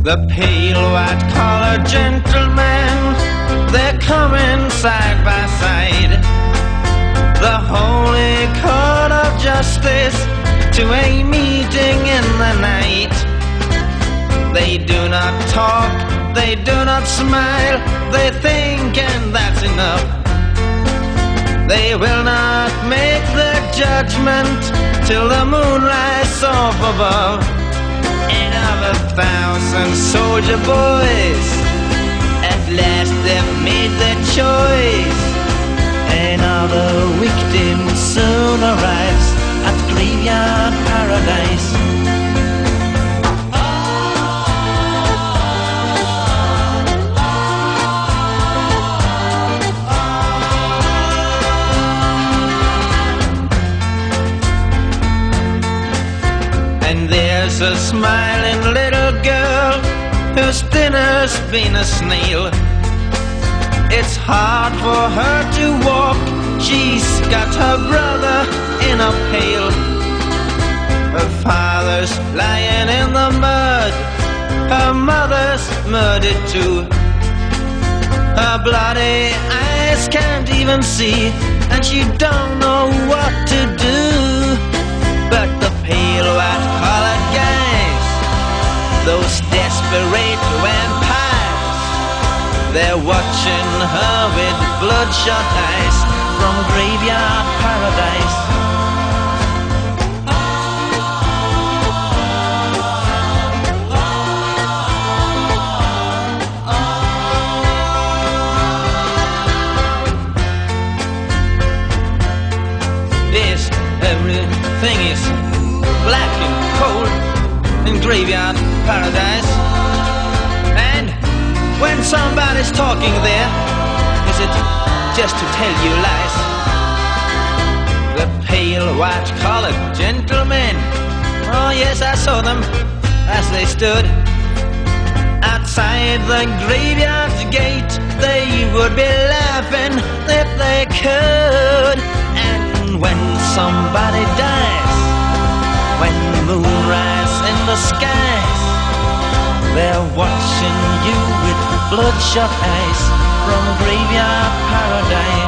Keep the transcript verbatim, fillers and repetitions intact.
The pale white-collar gentlemen, they're coming side by side. The holy court of justice to a meeting in the night. They do not talk, they do not smile, they think and that's enough. They will not make their judgment till the moon rises off above. And of a thousand soldier boys, at last they've made their choice. And all the victims soon arrives at Graveyard Paradise. And there's a smiling little girl whose dinner's been a snail. It's hard for her to walk, she's got her brother in a pail. Her father's lying in the mud, her mother's murdered too. Her bloody eyes can't even see, and she don't know what to do. But the pale white-collared guys, those desperate vampires, they're watching her with bloodshot eyes from Graveyard Paradise. Yes, everything is black and cold in Graveyard Paradise. And when somebody's talking there, is it just to tell you lies? The pale white-collared gentlemen, oh yes, I saw them as they stood outside the graveyard's gate. They would be laughing if they could. And when somebody dies, when the moon rises in the skies, they're watching you with bloodshot eyes from Graveyard Paradise.